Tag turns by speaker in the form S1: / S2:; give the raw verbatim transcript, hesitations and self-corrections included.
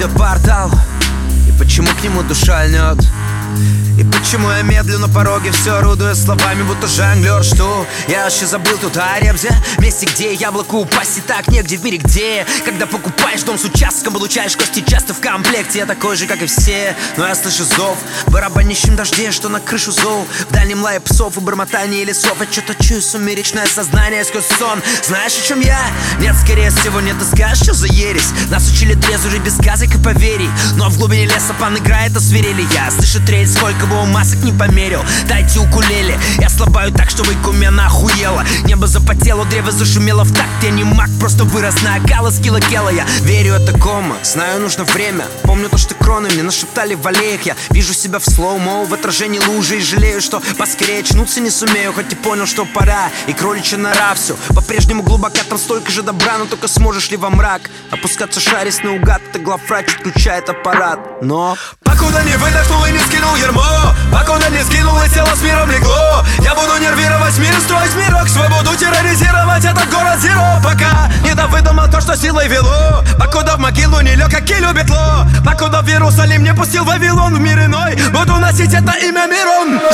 S1: откуда портал, и почему к нему душа льнет. И почему я медлю на пороге, все орудуя словами, будто жонглер. Что я вообще забыл тут о Ребзе, месте, где яблоку упасть и так негде в мире, где когда покупаешь дом с участком, получаешь кости часто в комплекте. Я такой же, как и все, но я слышу зов в барабанящем дожде, что на крышу зол, в дальнем лае псов и бормотании лесов. Я что-то чую сумеречное сознание сквозь сон. Знаешь, о чем я? Нет, скорее всего, нет. Ты скажешь, что за ересь? Нас учили трезво жить без газик и поверий, но в глубине леса пан играет, а свирели. Я слышу трель, сколько бы он масок не померил. Дайте укулеле, я слабаю так, что выкумена охуела. Небо запотело, древо зашумело в такт. Я не маг, просто вырос на окало скилла кела. Я верю, это кома, знаю, нужно время. Помню то, что кроны мне нашептали в аллеях. Я вижу себя в слоумо, в отражении лужи, и жалею, что поскорее очнуться не сумею. Хоть и понял, что пора, и кроличья нора все по-прежнему глубока, там столько же добра. Но только сможешь ли во мрак опускаться, шарясь наугад? Это главврач отключает аппарат, но
S2: покуда не выдохнул и не скинул ярмо, покуда не скинул и тело с миром легло, я буду нервировать мир, строить мирок свой, буду терроризировать этот город зеро. Пока не довыдумал то, что силой вело, покуда в могилу не лег, как и любит ло, покуда в Иерусалим не пустил Вавилон в мир иной, буду носить это имя Мирон.